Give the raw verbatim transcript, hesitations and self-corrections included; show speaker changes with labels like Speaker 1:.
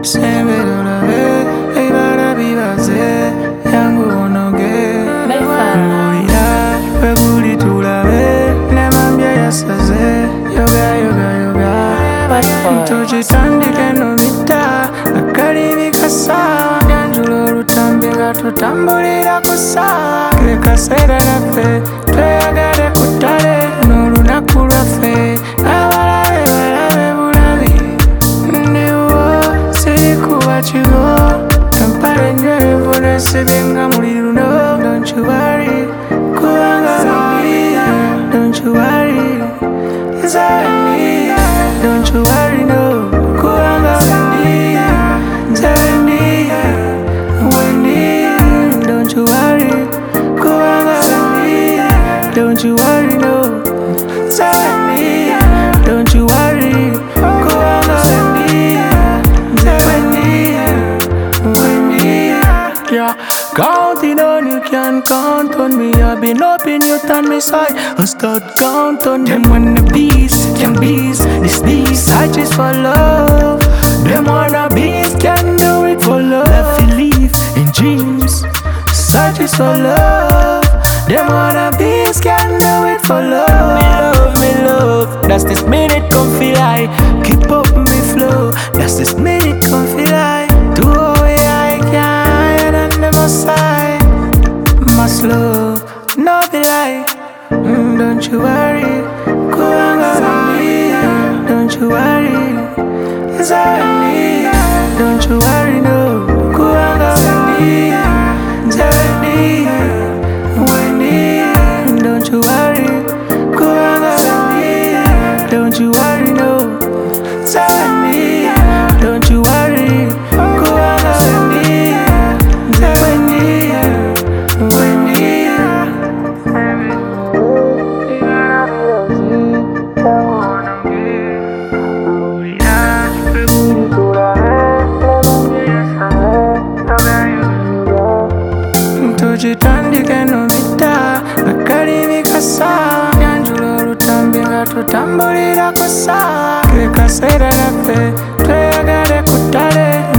Speaker 1: sembera olabe ebibala bibaze yangu onoge mpulira bwe guli tulabe ne mambya yasaze yoga yoga yoga tukitandike no bita nakali bikasa yanjula olutambi nga tutambulira ku ssaawa ke kaseera naffe tweyagale ku ttale n'olunaku lwaffe abalabe balabe bulabi ndiwo sirikuba kigo empala enjwevu nesibye nga muli luno don't you worry kubanga wendiya don't you worry nze wendiya don't you worry no kubanga wendiya nze wendiya wendiya don't you worry kubanga wendiya don't you worry no nze wendiya don't you worry kubanga wendiya nze wendiya wendiya yeah. Counting on you can count on me. I've been hoping you turn me side. I start count on them when the beast can beast. This beast I just for love. Them wanna beast can do it for love. Left believe in dreams. Searches for love. Them wanna beast can do it for love. Me love, me love. That's this minute come feel like. Keep up me flow. That's this minute come feel like. Do what I can and never side. Must love, no be like. Mm, don't you worry, kubanga wendiya. Don't you worry, nze wendiya. Don't you worry no, kubanga wendiya. Nze wendiya, wendiya. Don't you worry, kubanga wendiya. Don't you worry no, nze wendiya. Don't you worry, kubanga wendiya. Nze wendiya, wendiya. Tukitandike no bita nakali bikasa yanjula olutambi nga tutambulira ku ssaawa ke kaseera naffe tweyagale ku ttale